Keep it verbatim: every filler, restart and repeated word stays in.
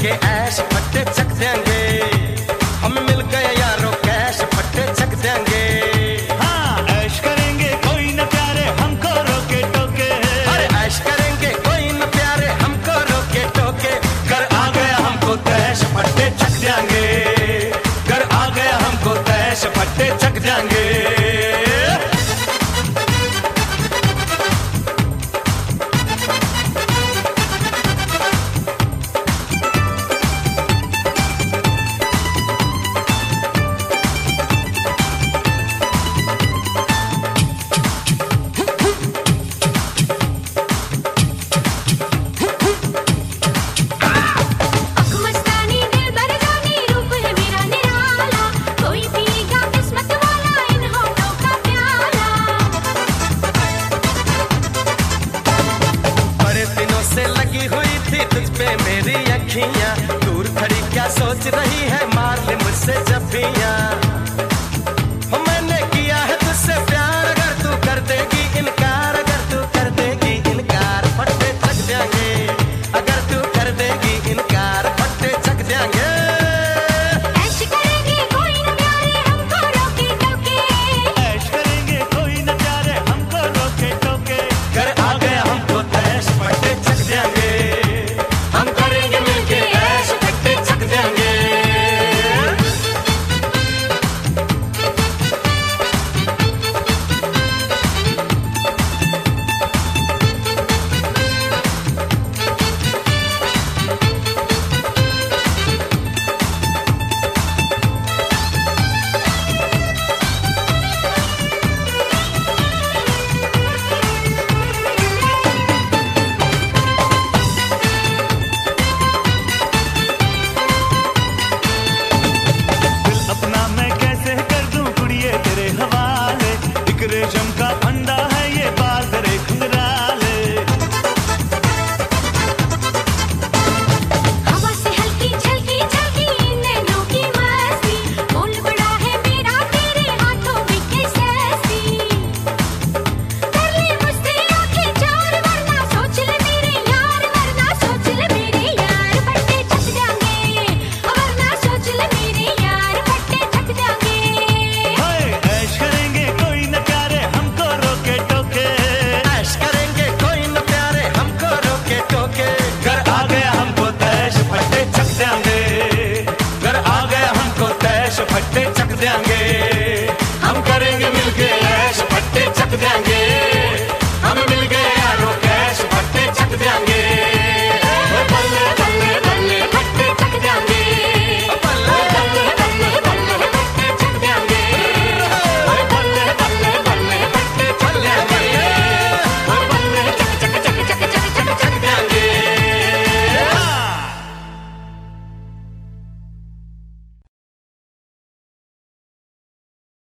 करके ऐश फट्टे चक देंगे। हम मिल गए यारों कैश फट्टे चक देंगे। हाँ ऐश करेंगे कोई न प्यारे हमको रोके टोके। अरे ऐश करेंगे कोई न प्यारे हमको रोके टोके। कर आ गया हमको तैश फट्टे चक देंगे। कर आ गया हमको तैश फट्टे चक देंगे। से लगी हुई थी तुझ पे मेरी अखियां, दूर खड़ी क्या सोच रही है माँ।